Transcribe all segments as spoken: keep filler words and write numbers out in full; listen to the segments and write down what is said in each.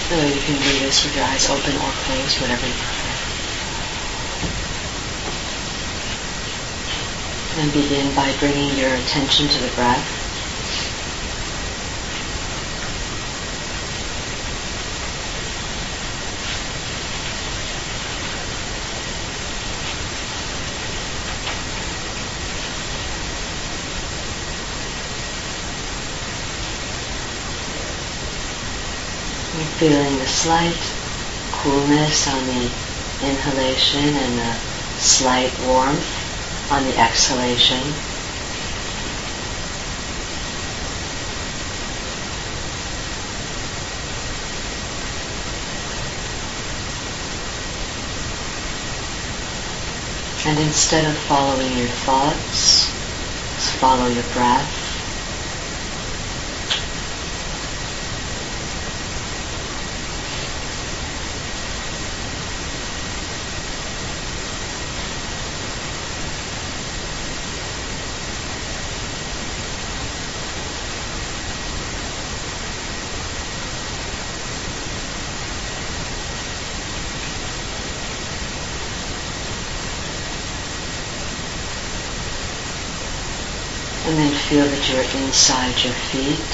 Or you can do this with your eyes open or closed, whatever you prefer. And begin by bringing your attention to the breath. And feeling the slight coolness on the inhalation and the slight warmth on the exhalation. And instead of following your thoughts, just follow your breath. And then feel that you're inside your feet.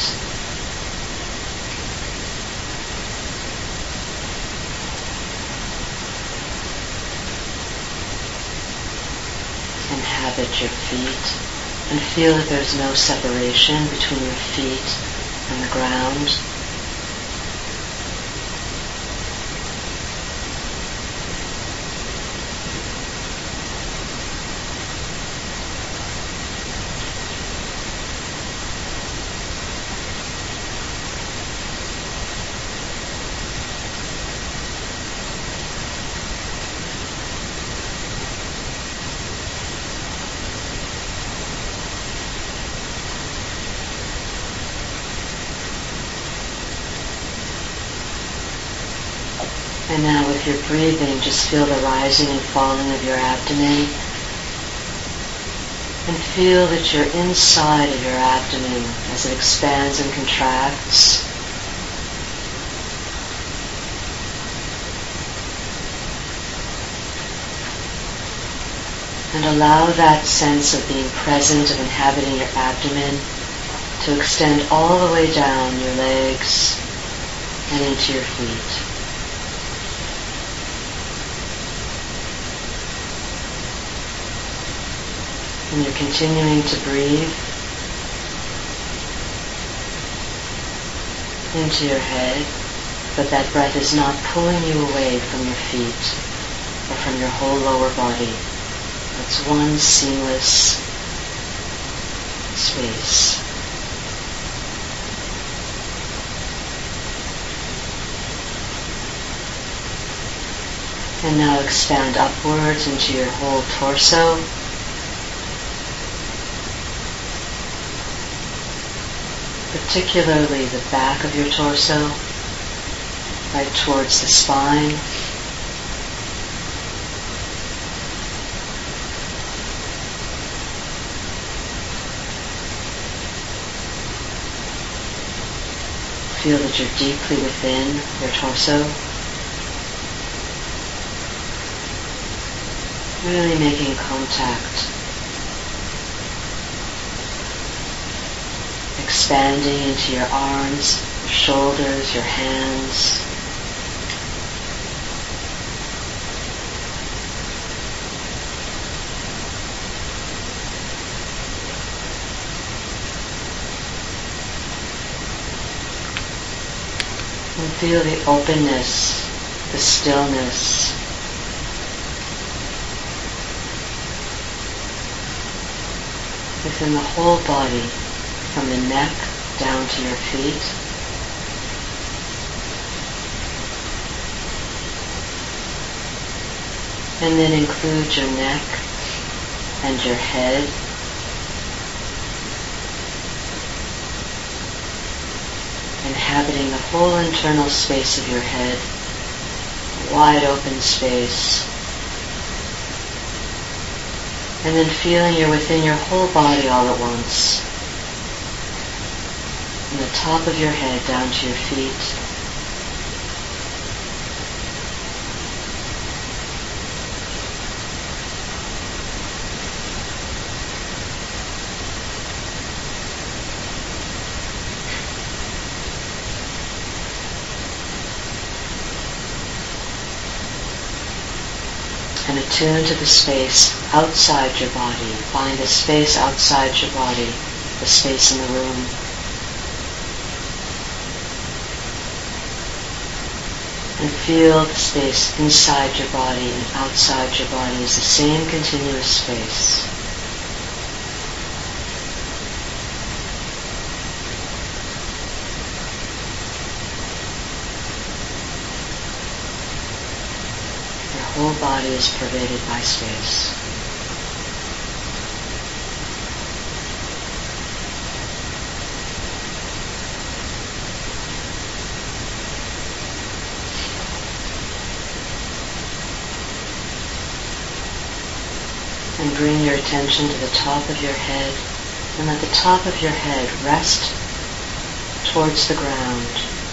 Inhabit your feet and feel that there's no separation between your feet and the ground. And now with your breathing, just feel the rising and falling of your abdomen. And feel that you're inside of your abdomen as it expands and contracts. And allow that sense of being present, of inhabiting your abdomen, to extend all the way down your legs and into your feet. And you're continuing to breathe into your head, but that breath is not pulling you away from your feet or from your whole lower body. It's one seamless space. And now expand upwards into your whole torso. Particularly the back of your torso, right towards the spine. Feel that you're deeply within your torso. Really making contact. Expanding into your arms, your shoulders, your hands. And feel the openness, the stillness. Within the whole body. From the neck down to your feet. And then include your neck and your head. Inhabiting the whole internal space of your head. A wide open space. And then feeling you're within your whole body all at once. From the top of your head down to your feet. and attune to the space outside your body. Find a space outside your body, the space in the room. And feel the space inside your body and outside your body is the same continuous space. Your whole body is pervaded by space. And bring your attention to the top of your head, and let the top of your head rest towards the ground.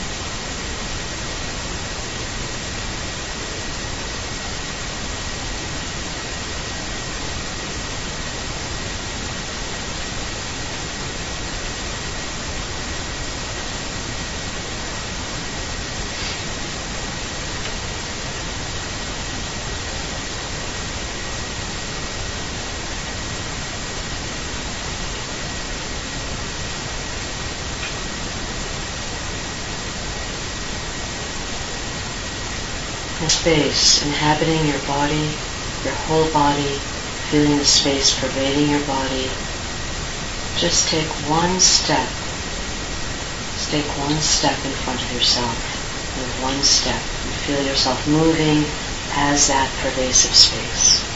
The space inhabiting your body, your whole body, feeling the space pervading your body. Just take one step. Just take one step in front of yourself. Move one step and feel yourself moving as that pervasive space.